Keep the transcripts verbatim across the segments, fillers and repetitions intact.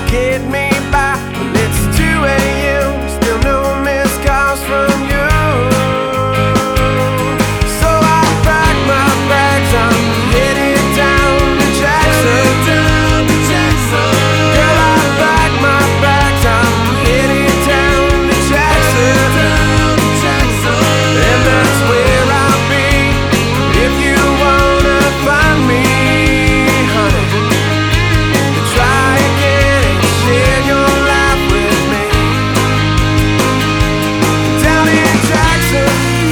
get me by. Well, it's two A M, still no missed calls from you. So I pack my bags, I'm headed down to Jackson. Girl, I pack my bags, I'm headed down to Jackson. And that's where I'll be if you wanna find me, honey. Try again and share your life with me. Down in Jackson.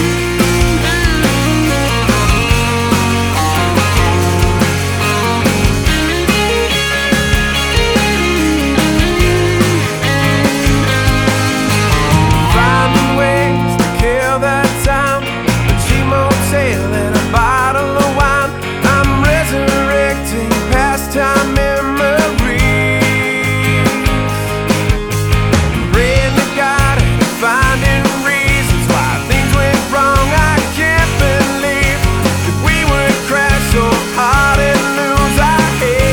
Finding ways to kill that time, a cheap motel and a bottle of wine. I'm resurrecting past time memories. Praying to God and finding reasons why things went wrong. I can't believe that we would crash so hard and lose our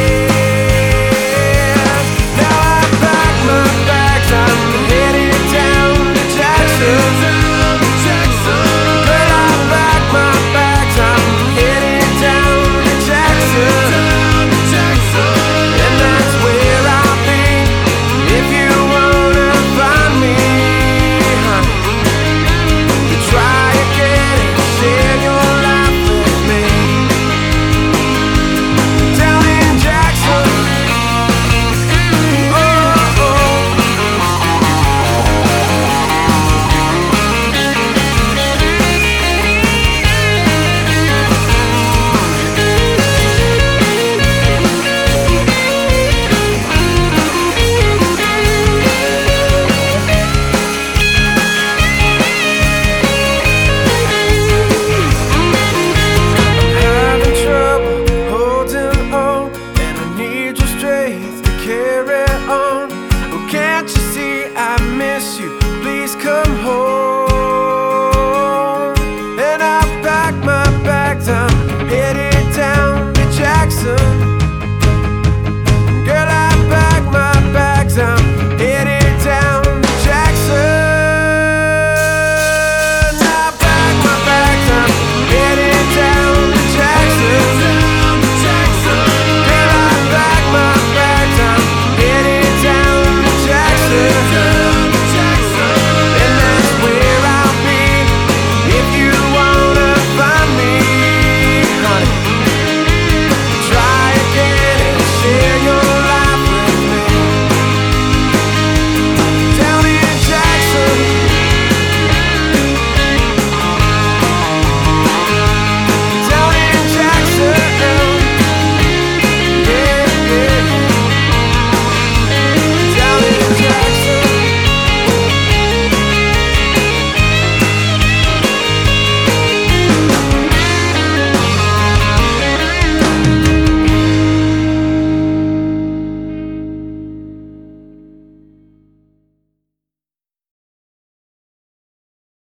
heads. Now I pack my bags, I'm headed down to Jackson. Girl, I pack my bags, I'm headed down to Jackson. And that's where I'll be if you wanna find me, honey. Try again and share your life with me. Down in Jackson. Oh, oh. Having trouble holding on, and I need your strength to carry on. Well, can't you see I miss you?